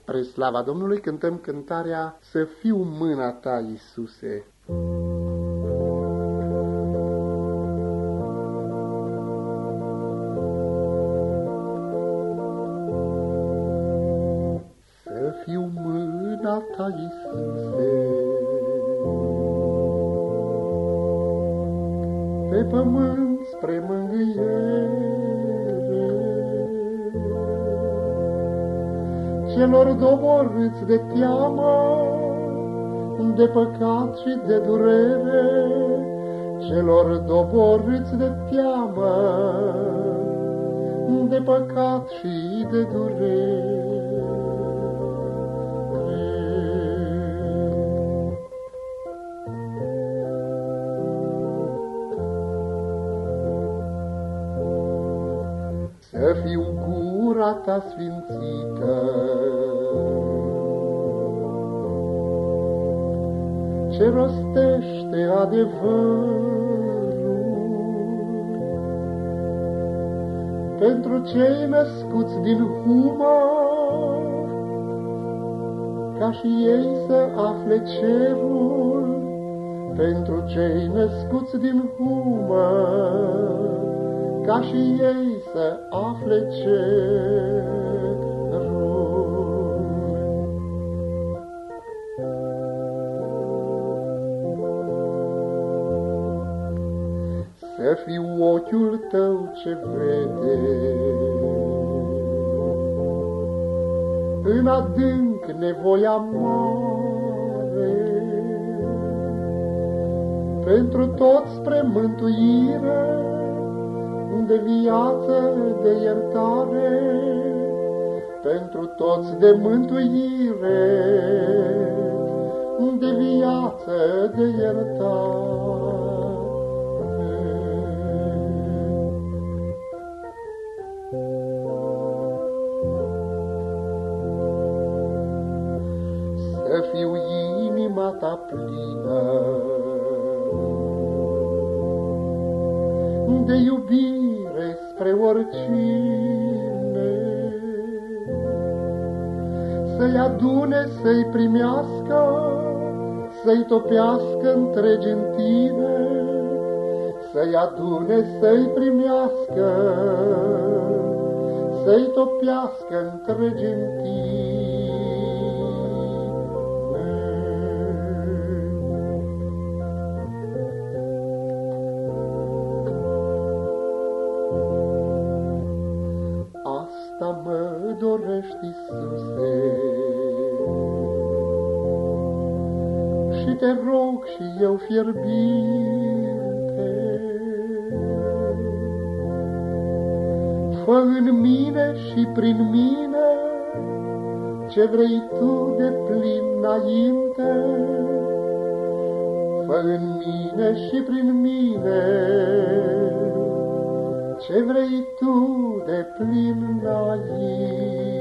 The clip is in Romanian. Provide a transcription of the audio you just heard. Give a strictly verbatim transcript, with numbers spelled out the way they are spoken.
Spre slava Domnului cântăm cântarea Să fiu mâna ta, Iisuse. Să fiu mâna ta, Iisuse, pe pământ spre mângâiere celor doborâți de teamă, de păcat și de durere, celor doborâți de teamă, de păcat și de durere. Să fiu gura ta sfințită, ce rostește adevărul pentru cei născuți din humor, ca și ei să afle cerul, pentru cei născuți din humor, ca și ei să afle cerul. Să fiu ochiul tău ce vede în adânc nevoia mare, pentru toți spre mântuire, de viață, de iertare, pentru toți de mântuire, de viață, de iertare. Să fiu inima ta plină de iubire spre oricine, să-i adune, să-i primească, să-i topească întregi în tine, să-i adune, să-i primească, să-i topească întregi în tine. Asta mă dorești, Iisuse, și te rog și eu fierbinte, fă în mine și prin mine ce vrei tu de plin înainte, fă în mine și prin mine ce vrei tu de plin înainte.